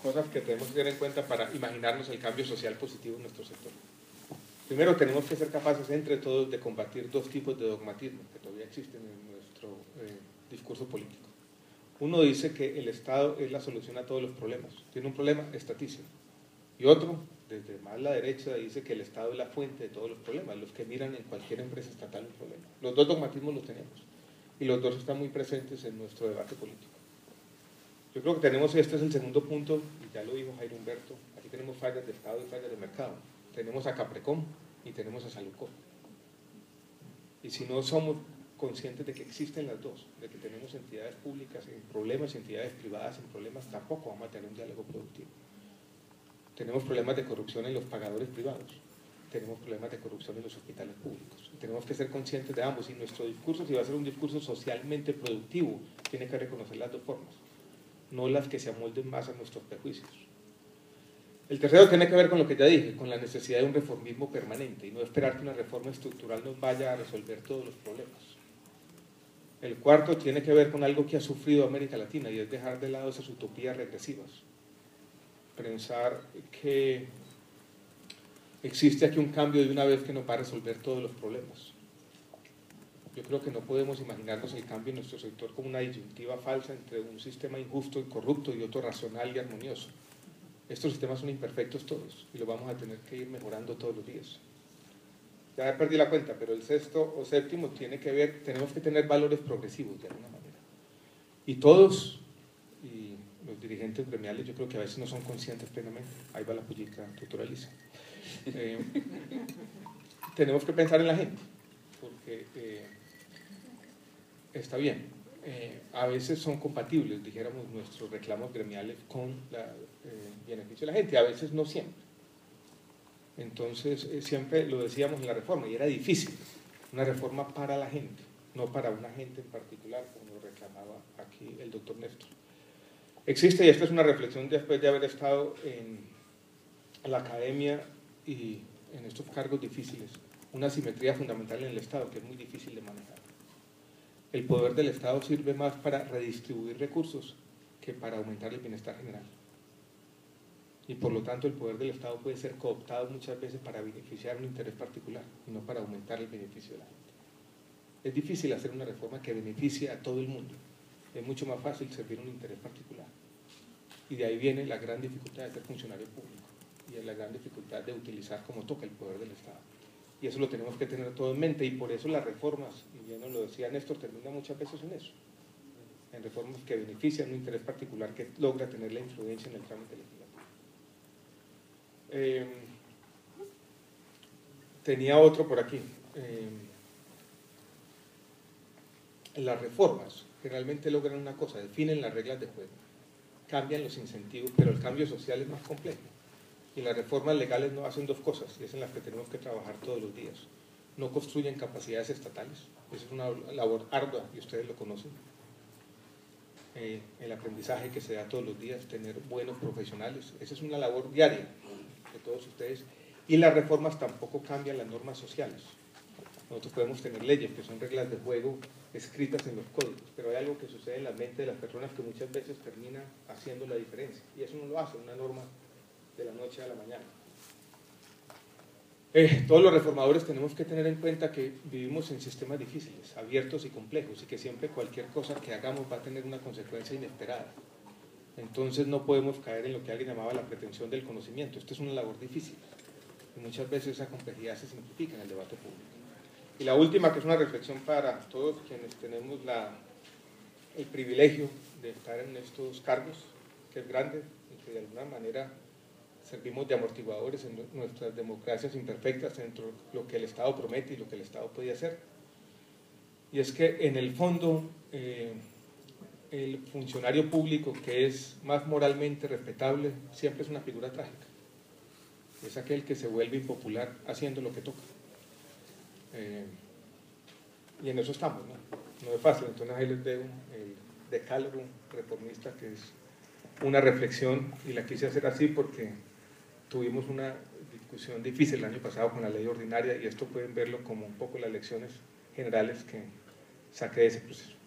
cosas que tenemos que tener en cuenta para imaginarnos el cambio social positivo en nuestro sector. Primero, tenemos que ser capaces entre todos de combatir dos tipos de dogmatismo que todavía existen en nuestro discurso político. Uno dice que el Estado es la solución a todos los problemas, tiene un problema estaticio. Y otro, desde más la derecha, dice que el Estado es la fuente de todos los problemas, los que miran en cualquier empresa estatal un problema. Los dos dogmatismos los tenemos y los dos están muy presentes en nuestro debate político. Yo creo que tenemos, este es el segundo punto, y ya lo dijo Jairo Humberto, aquí tenemos fallas de Estado y fallas de mercado. Tenemos a Caprecom y tenemos a Salucor. Y si no somos conscientes de que existen las dos, de que tenemos entidades públicas en problemas y entidades privadas en problemas, tampoco vamos a tener un diálogo productivo. Tenemos problemas de corrupción en los pagadores privados, tenemos problemas de corrupción en los hospitales públicos. Y tenemos que ser conscientes de ambos, y nuestro discurso, si va a ser un discurso socialmente productivo, tiene que reconocer las dos formas, no las que se amolden más a nuestros prejuicios. El tercero tiene que ver con lo que ya dije, con la necesidad de un reformismo permanente y no esperar que una reforma estructural nos vaya a resolver todos los problemas. El cuarto tiene que ver con algo que ha sufrido América Latina y es dejar de lado esas utopías regresivas. Pensar que existe aquí un cambio de una vez que nos va a resolver todos los problemas. Yo creo que no podemos imaginarnos el cambio en nuestro sector como una disyuntiva falsa entre un sistema injusto y corrupto y otro racional y armonioso. Estos sistemas son imperfectos todos y los vamos a tener que ir mejorando todos los días. Ya perdí la cuenta, pero el sexto o séptimo tiene que ver, tenemos que tener valores progresivos de alguna manera. Y todos, y los dirigentes gremiales, yo creo que a veces no son conscientes plenamente. Ahí va la pullica tutorializa. Tenemos que pensar en la gente, porque está bien. A veces son compatibles, dijéramos, nuestros reclamos gremiales con el beneficio de la gente, a veces no siempre. Entonces, siempre lo decíamos en la reforma, y era difícil, una reforma para la gente, no para una gente en particular, como lo reclamaba aquí el doctor Néstor. Existe, y esta es una reflexión después de haber estado en la academia y en estos cargos difíciles, una asimetría fundamental en el Estado que es muy difícil de manejar. El poder del Estado sirve más para redistribuir recursos que para aumentar el bienestar general. Y por lo tanto el poder del Estado puede ser cooptado muchas veces para beneficiar un interés particular y no para aumentar el beneficio de la gente. Es difícil hacer una reforma que beneficie a todo el mundo. Es mucho más fácil servir un interés particular. Y de ahí viene la gran dificultad de ser funcionario público y la gran dificultad de utilizar como toca el poder del Estado. Y eso lo tenemos que tener todo en mente, y por eso las reformas, y bien nos lo decía Néstor, terminan muchas veces en eso, en reformas que benefician un interés particular que logra tener la influencia en el trámite legislativo. Tenía otro por aquí. Las reformas generalmente logran una cosa, definen las reglas de juego, cambian los incentivos, pero el cambio social es más complejo. Y las reformas legales no hacen dos cosas, y es en las que tenemos que trabajar todos los días. No construyen capacidades estatales, esa es una labor ardua y ustedes lo conocen. El aprendizaje que se da todos los días, tener buenos profesionales, esa es una labor diaria de todos ustedes. Y las reformas tampoco cambian las normas sociales. Nosotros podemos tener leyes que son reglas de juego escritas en los códigos, pero hay algo que sucede en la mente de las personas que muchas veces termina haciendo la diferencia, y eso no lo hace una norma de la noche a la mañana. Todos los reformadores tenemos que tener en cuenta que vivimos en sistemas difíciles, abiertos y complejos, y que siempre cualquier cosa que hagamos va a tener una consecuencia inesperada. Entonces no podemos caer en lo que alguien llamaba la pretensión del conocimiento. Esto es una labor difícil, y muchas veces esa complejidad se simplifica en el debate público. Y la última, que es una reflexión para todos quienes tenemos el privilegio de estar en estos cargos, que es grande, y que de alguna manera servimos de amortiguadores en nuestras democracias imperfectas entre lo que el Estado promete y lo que el Estado puede hacer. Y es que en el fondo el funcionario público que es más moralmente respetable siempre es una figura trágica. Es aquel que se vuelve impopular haciendo lo que toca. Y en eso estamos, ¿no? No es fácil. Entonces ahí les dejo el decálogo reformista, que es una reflexión, y la quise hacer así porque tuvimos una discusión difícil el año pasado con la ley ordinaria, y esto pueden verlo como un poco las lecciones generales que saqué de ese proceso.